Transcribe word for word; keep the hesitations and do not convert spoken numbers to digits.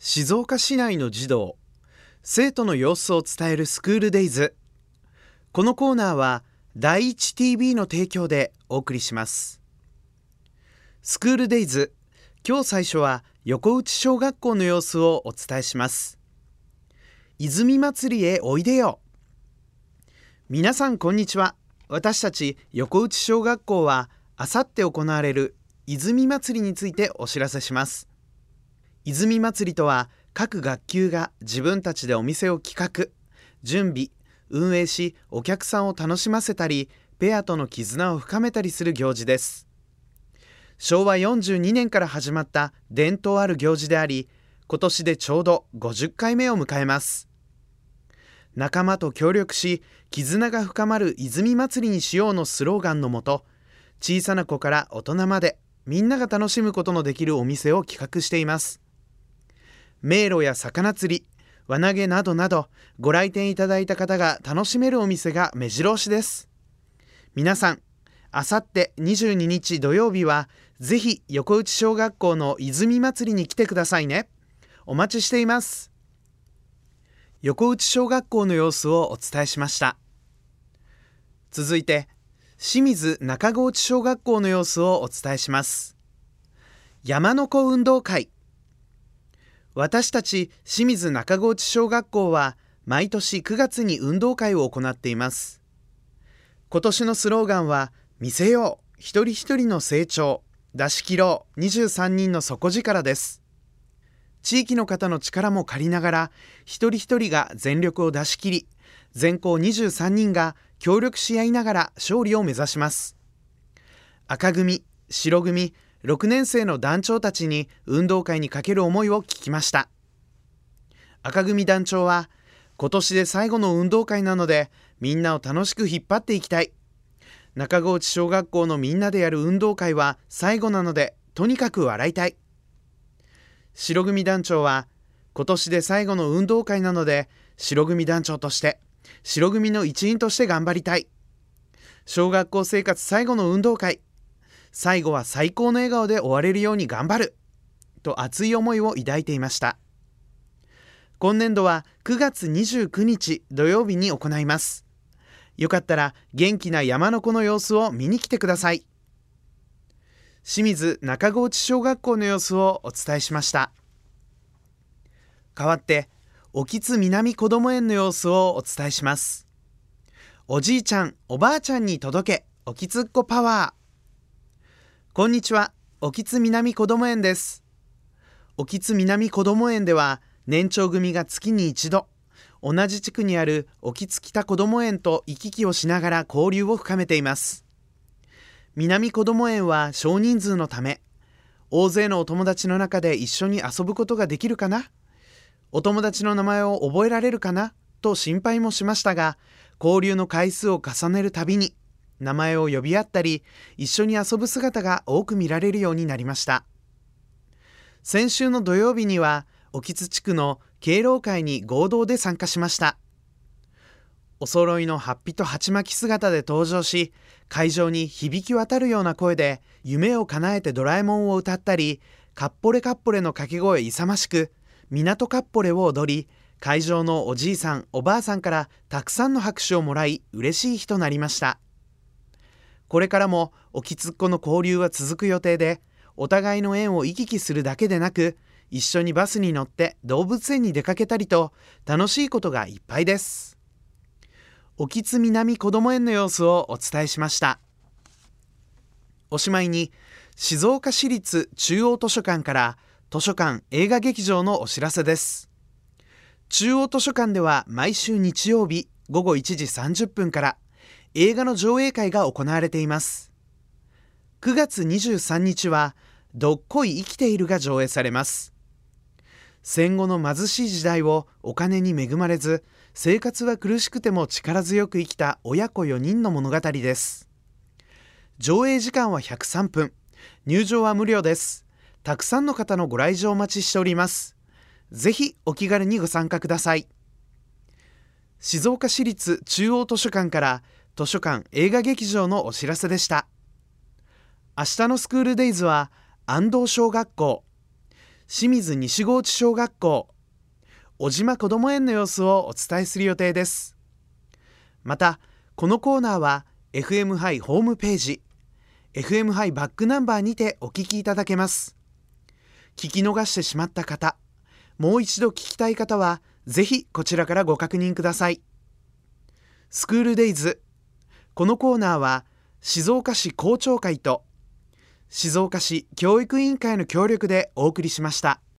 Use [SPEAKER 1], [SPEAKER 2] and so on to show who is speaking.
[SPEAKER 1] 静岡市内の児童、生徒の様子を伝えるスクールデイズ。このコーナーは第一 ティービー の提供でお送りします。スクールデイズ、今日最初は横内小学校の様子をお伝えします。泉祭りへおいでよ。皆さんこんにちは。私たち横内小学校はあさって行われる泉祭りについてお知らせします。泉祭りとは、各学級が自分たちでお店を企画、準備、運営し、お客さんを楽しませたり、ペアとの絆を深めたりする行事です。しょうわよんじゅうにねんから始まった伝統ある行事であり、今年でちょうどごじゅっかいめを迎えます。仲間と協力し、絆が深まる泉祭りにしようのスローガンのもと、小さな子から大人までみんなが楽しむことのできるお店を企画しています。迷路や魚釣り、輪投げなどなど、ご来店いただいた方が楽しめるお店が目白押しです。皆さん、あさってにじゅうににち土曜日はぜひ横内小学校の泉祭りに来てくださいね。お待ちしています。横内小学校の様子をお伝えしました。続いて清水中河内小学校の様子をお伝えします。山の子運動会。私たち清水中河内小学校は毎年くがつに運動会を行っています。今年のスローガンは、見せよう一人一人の成長、出し切ろうにじゅうさんにんの底力です。地域の方の力も借りながら、一人一人が全力を出し切り、全校にじゅうさんにんが協力し合いながら勝利を目指します。赤組、白組、ろくねんせいの団長たちに運動会にかける思いを聞きました。赤組団長は、今年で最後の運動会なのでみんなを楽しく引っ張っていきたい。中河内小学校のみんなでやる運動会は最後なのでとにかく笑いたい。白組団長は、今年で最後の運動会なので白組団長として白組の一員として頑張りたい。小学校生活最後の運動会、最後は最高の笑顔で終われるように頑張ると熱い思いを抱いていました。今年度はくがつにじゅうくにち土曜日に行います。よかったら元気な山の子の様子を見に来てください。清水中河内小学校の様子をお伝えしました。代わって興津南こども園の様子をお伝えします。おじいちゃんおばあちゃんに届け、興津っ子パワー。こんにちは、興津南こども園です。興津南こども園では、年長組が月に一度、同じ地区にある興津北こども園と行き来をしながら交流を深めています。南こども園は少人数のため、大勢のお友達の中で一緒に遊ぶことができるかな、お友達の名前を覚えられるかなと心配もしましたが、交流の回数を重ねるたびに名前を呼び合ったり、一緒に遊ぶ姿が多く見られるようになりました。先週の土曜日には興津地区の敬老会に合同で参加しました。お揃いのハッピと鉢巻き姿で登場し、会場に響き渡るような声で夢を叶えてドラえもんを歌ったり、かっぽれかっぽれの掛け声勇ましく港かっぽれを踊り、会場のおじいさんおばあさんからたくさんの拍手をもらい、嬉しい日となりました。これからも興津っ子の交流は続く予定で、お互いの縁を行き来するだけでなく、一緒にバスに乗って動物園に出かけたりと、楽しいことがいっぱいです。興津南こども園の様子をお伝えしました。おしまいに、静岡市立中央図書館から図書館映画劇場のお知らせです。中央図書館では毎週日曜日ごごいちじさんじゅっぷんから映画の上映会が行われています。くがつにじゅうさんにちはどっこい生きているが上映されます。戦後の貧しい時代をお金に恵まれず、生活は苦しくても力強く生きた親子よにんの物語です。上映時間はひゃくさんぷん、入場は無料です。たくさんの方のご来場お待ちしております。ぜひお気軽にご参加ください。静岡市立中央図書館から図書館映画劇場のお知らせでした。明日のスクールデイズは安藤小学校、 清水西河内小学校小島こども園の様子をお伝えする予定です。またこのコーナーは エフエム ハイホームページ エフエム ハイバックナンバーにてお聞きいただけます。聞き逃してしまった方、もう一度聞きたい方はぜひこちらからご確認ください。スクールデイズ、このコーナーは静岡市校長会と静岡市教育委員会の協力でお送りしました。